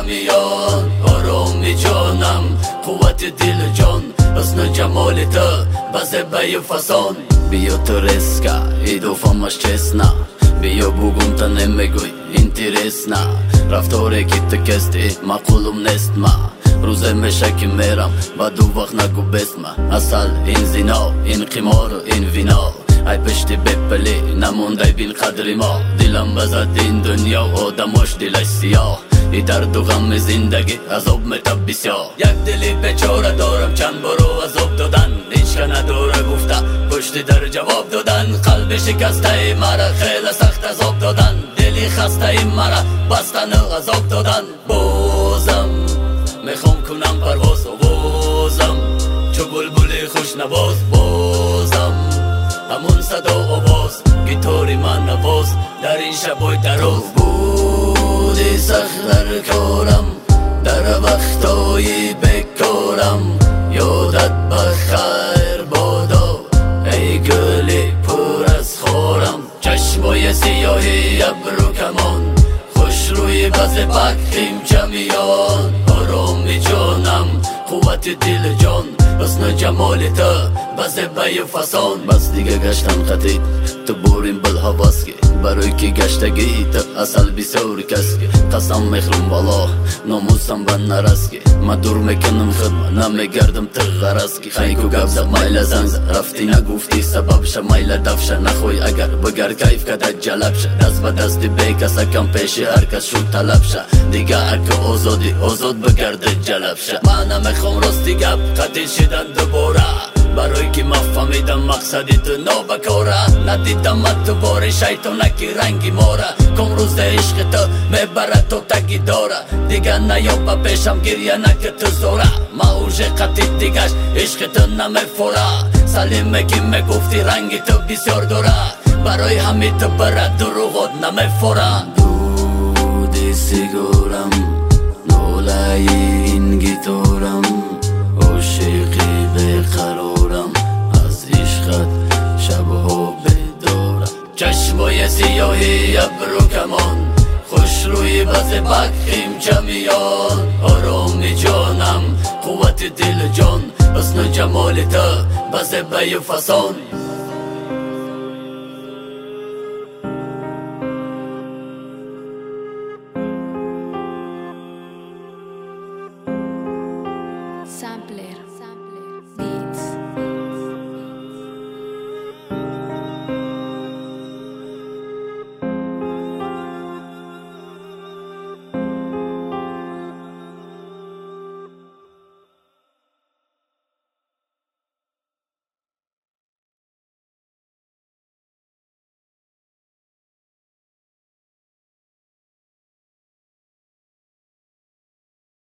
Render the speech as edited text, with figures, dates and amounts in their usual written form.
جمیان آرامی جانم قوت دل جان حسن جمال تو بزه بی فسان بیا تو ریسکا ایدو فامش چسنا بیا بگم تا نمیگوی اینترسنا رفتاره که تو کستی مقولم نیست ما روزه میشه که میرم و دو وقت نگو بست ما اصل این زنا این قمار این وینا ای پشتی بپلی نمونده بین قدر ما دلم بزد این دنیا و آدماش دلش سیاه ای درد و غم زندگی عذاب میتب بسیار یک دلی بیچاره دارم چند بارو عذاب دادن هیچ که نداره گفته پشتی در جواب دادن قلب شکسته ای مرا خیلی سخت عذاب دادن دلی خسته ای مرا بستن عذاب دادن بازم میخوام کنم پرواز و بازم چو بلبل خوش نواز بازم همون صدا آواز گیتاری من نواز در این شبای دراز بودی سخت در کارم در وقتای بکارم یادت بخیر بادا ای گلی پر از خارم چشمای سیاهی ابرو کمان خوش روی بز بکیم جمیان آرامی جانم قوت دل جان حسن جمال تو بزه بی فسان بس دیگه گشتم خطید تو بوریم بل حواس که برای که گشتگی تو اصل بسیار کس که قسم میخرم والا ناموسم بند نرس که ما دور میکنم خدمه نمیگردم تو غرس که خیکو گبزه مایل زنز رفتی نگفتی سبب شه مایل دفشه نخوی اگر بگر کیف کده جلب شه دست به دستی بی کسا کم پیشی هر کس شو طلب شه دیگه اکه آزادی آزاد بگرده جلب شه من نمیخوام راستی گب قتل شدن دوباره برای که مفهمیدم مقصدی تو نابکاره ندیدم تو بار شیطانکی رنگی ماره کم روز عشق تو میبره تو تگی داره دیگه نیابه پیشم گریه نکه تو زوره موج قطعی دیگش عشق تو نمیفوره سلیمه که میگفتی رنگی تو بسیار داره برای همین تو بره دروغات نمیفوره دودی سیگارم نوله این گیتارم عاشقی بقرارم از عشقت شبها بدارم چشمای سیاهی ابرو کمان خوش روی بز بکیم جمیان آرامی جانم قوت دل جان حسن جمال تو بز بی فسان Sampler.